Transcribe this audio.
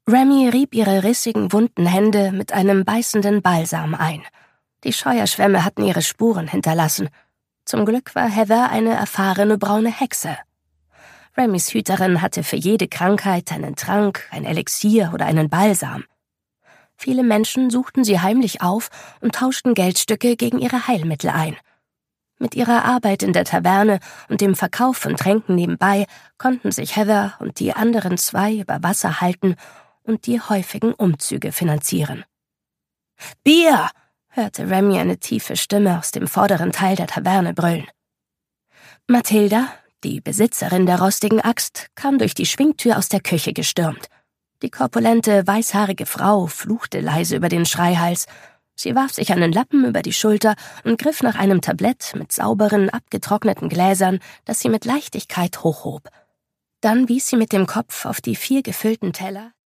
Remy rieb ihre rissigen, wunden Hände mit einem beißenden Balsam ein. Die Scheuerschwämme hatten ihre Spuren hinterlassen. Zum Glück war Heather eine erfahrene braune Hexe. Remys Hüterin hatte für jede Krankheit einen Trank, ein Elixier oder einen Balsam. Viele Menschen suchten sie heimlich auf und tauschten Geldstücke gegen ihre Heilmittel ein. Mit ihrer Arbeit in der Taverne und dem Verkauf von Tränken nebenbei konnten sich Heather und die anderen 2 über Wasser halten und die häufigen Umzüge finanzieren. »Bier!« hörte Remy eine tiefe Stimme aus dem vorderen Teil der Taverne brüllen. Mathilda, die Besitzerin der rostigen Axt, kam durch die Schwingtür aus der Küche gestürmt. Die korpulente, weißhaarige Frau fluchte leise über den Schreihals. Sie warf sich einen Lappen über die Schulter und griff nach einem Tablett mit sauberen, abgetrockneten Gläsern, das sie mit Leichtigkeit hochhob. Dann wies sie mit dem Kopf auf die 4 gefüllten Teller,